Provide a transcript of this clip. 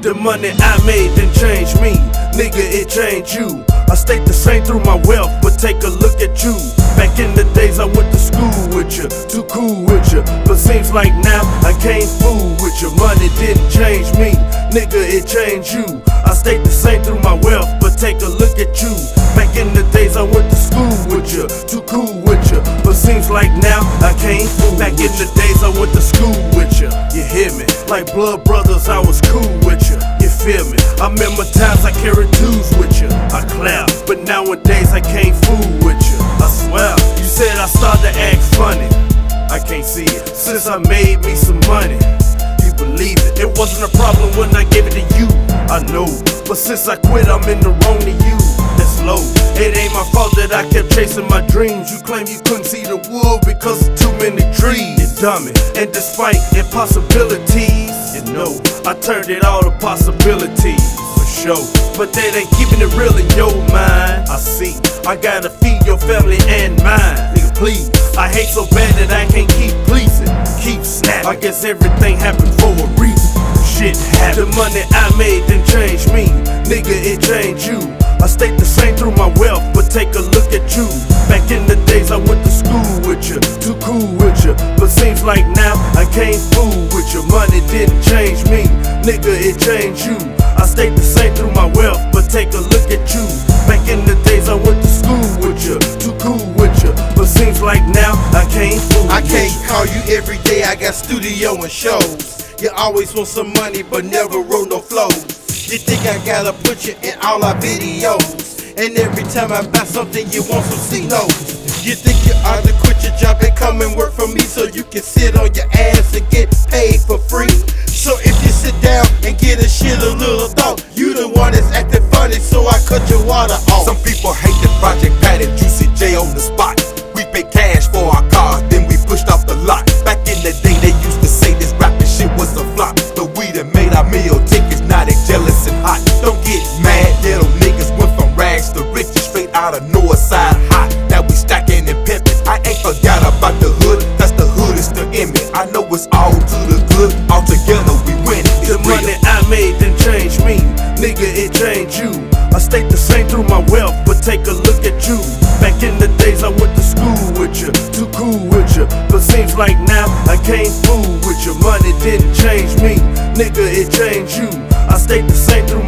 The money I made didn't change me, nigga, it changed you. I stayed the same through my wealth, but take a look at you. Back in the days I went to school with you, too cool with you. But seems like now I can't fool with you. Money didn't change me, nigga, it changed you. I stayed the same through my wealth, but take a look at you. Back in the days I went to school with you, too cool with you. But seems like now I can't fool. Back in the days I went to school with you, you hear me? Like blood brothers, I was cool with you. You feel me? I remember times I carried twos with you. I clap, but nowadays I can't fool with you. I swear, you said I started to act funny. I can't see it since I made me some money. You believe it? It wasn't a problem when I gave it to you. I know, but since I quit, I'm in the wrong to you. That's low. It ain't my fault that I kept chasing my dreams. You claim you couldn't see the wood because of too many trees. You dummy. And despite impossibilities, you know, I turned it all to possibilities. For sure. But that ain't keeping it real in your mind. I see. I gotta feed your family and mine. Nigga, please. I hate so bad that I can't keep pleasing. Keep snapping. I guess everything happened for a reason. Shit happened. The money I made didn't change me, nigga, it changed you. I stayed the same through my wealth, but take a look at you. Back in the days I went to school with you, too cool with you. But seems like now I can't fool with you. Money didn't change me, nigga, it changed you. I stayed the same through my wealth, but take a look at you. Back in the days I went to school with you, too cool with you. But seems like now I can't fool. I can't call you every day, I got studio and shows. You always want some money, but never wrote no flows. You think I gotta put you in all our videos, and every time I buy something you want some C-notes. You think you ought to quit your job and come and work for me, so you can sit on your ass and get paid for free. So if you sit down and get a shit a little thought, you the one that's acting funny, so I cut your water off. Some people hate the Project Pat and Juicy J on the spot. We pay cash for our cars, then we pushed off the lot. Back in the day they used to say this rapping shit was a flop, but we done made our meal tickets, now they jealous and hot. Don't get mad, little niggas went from rags to riches, straight out of Northside hot. Now we stacking and pimping. I ain't forgot about the hood, that's the hood is the image. I know it's all to the good, all together we win. The money I made didn't change me, nigga, it changed you. I stayed the same through my wealth, but take a look at you. Back in the days I went to school with you, too cool with you. But seems like now I can't fool with you. Money didn't change me, nigga, it changed you. I stayed the same through